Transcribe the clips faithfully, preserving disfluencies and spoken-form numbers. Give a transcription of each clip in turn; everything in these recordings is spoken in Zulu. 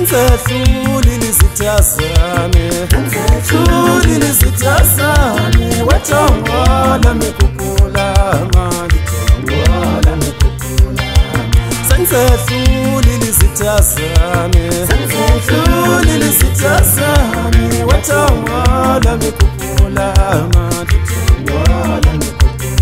Senzehluli lisithazane, senzehluli lisithazane, wethongwala mikhuphula mali, wala mikhuphula. Senzehluli lisithazane, senzehluli lisithazane, wethongwala mikhuphula mali, wala mikhuphula.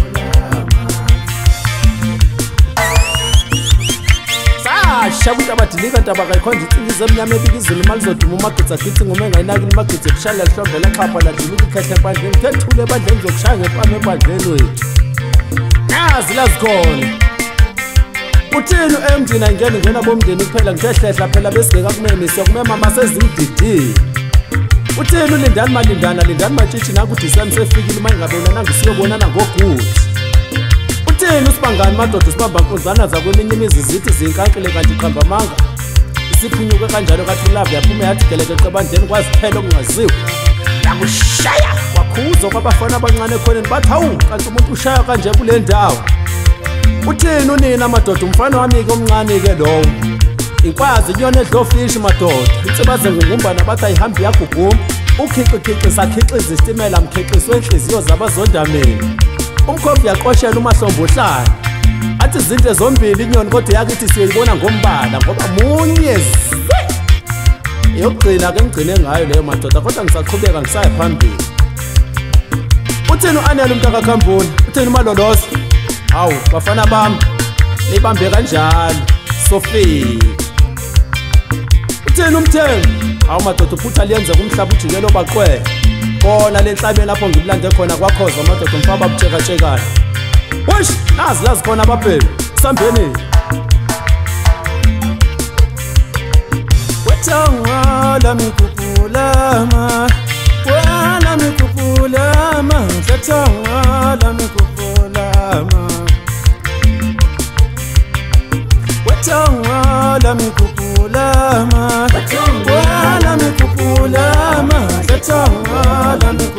Shabuta abadilika ntaba kayikhonja icilize emnyama ebikizweni imali zoduma umagetsi agithi ngume ngayinakini imagetsi ebushaya lihlombe laxhapha ladlula ukukhetha empandleni ngithethule ebandleni zokushaya ngepama empandleni wethu nazi lazikhona uthini u-emdini ayingeni ngena bomndeni kuphela ngitehlehla phela besigeka kumeme siyokumema masezimdidini uthini ulindani malindana lindani matshitshi nakudisembe sefikile uma ingabona nangisiyobonana ngoguthi uthini usibangani madoda sibamba nkunzana zakweminye imizi zithi zinkankile kanti iqamba amanga isiphunyuke kanjalo kathi ulava yaphume yathi gelekeqe ebandleni kwaziphela okungaziwa yakushaya kwakhuzwa kwabafana abancane ekhoneni bathi hawu kanti umuntu ushaya kanje kule ndawo uthini unina amadoda umfana wami-ke omncane-ke lowo inkwazi inyoni edlofishi madoda insibaze ngugumbana bathi ayihambi yagugumba ukhiqikhiqi sakhiqiza isitimela mkhiqiswe inhliziyo zabazondameni umkhombi yaqoshela umahlombe ohlala athi izinto zombili inyoni kodwa yakithi siyoyibona ngombala ngoba munye zwe eyokugcina ke ngigcine ngayo leyo madoda kodwa ngisaqhubeka ngisaya phambili uthini u-anele umntakakhambuni uthini umalolozo hawu bafana bami nibambe kanjalo sofika uthini umthengi hawu madoda uphutha liyenzeka umhlaba ujikelo baqwele khona lenhlabeni lapho ngimlande khona kwakhoza amadoda umfaba butsheka-tshekana wish nazi lazi khona abapheli kusambeni wethongwala mikhuphulama wala mikhuphulama wethongwala mikhuphulama wethongwala mikhuphulama wala mikhuphulama wethongwala mikhuphulama